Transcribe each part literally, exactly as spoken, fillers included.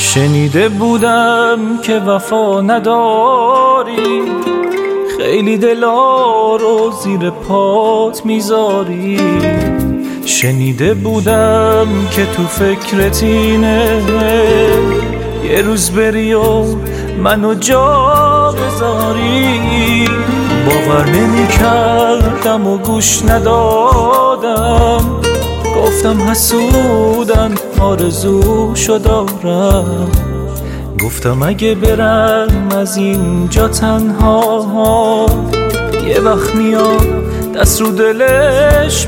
شنیده بودم که وفا نداری، خیلی دلا رو زیر پات میذاری. شنیده بودم که تو فکرت اینه یه روز بری و منو جا بذاری. باور نمی کردم و گوش ندادم، گفتم حسودن آرزوشو دارم. گفتم اگه برم از اینجا تنها، یه وقت میاد دست رو دلش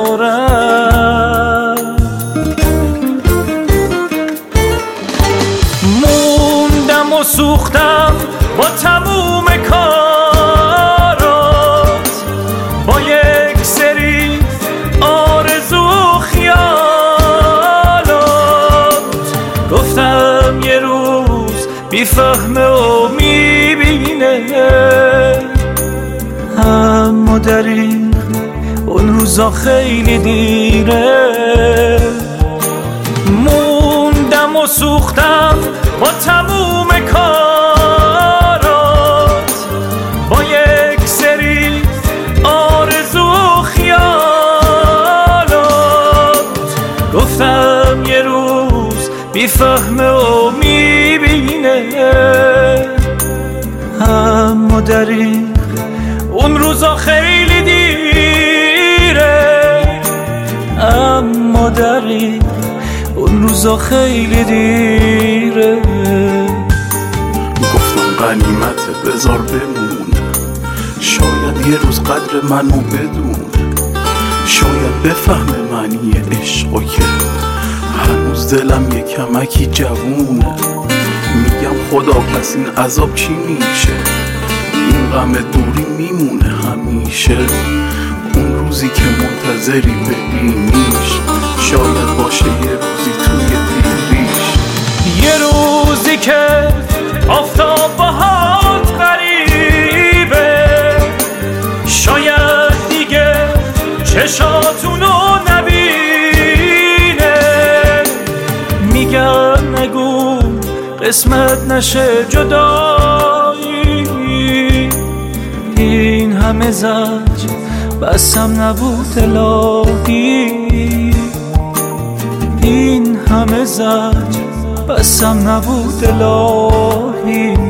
میذارم. موندم و سوختم با تموم کارات، با یک سری آرزو و خیالات. گفتم یه روز میفهمه و میبینه، اما دریغ اون روزا خیلی دیره. موندم و سوختم با تموم کارات، با یک سری آرزو و خیالات. گفتم یه روز بیفهمه و میبینه، اما دریغ اون روزا خیلی دیره. اما دریغ اون روزا خیلی دیره. گفتم غنیمته بذار بمونه، شاید یه روز قدر منو بدونه. شاید بفهمه معنی عشقو که هنوز دلم یه کمکی جوونه. میگم خدا پس این عذاب چی میشه، این غم دوری میمونه همیشه. اون روزی که منتظری ببینیش، شاید باشه یه روزی توی دیریش. یه روزی که آفتاب باهات غریبه، شاید دیگه چشاتونو نبینه. میگن نگو قسمت نشه جدایی، این همه زج بسم نبود الهی. این همه زج بسم نبود الهی.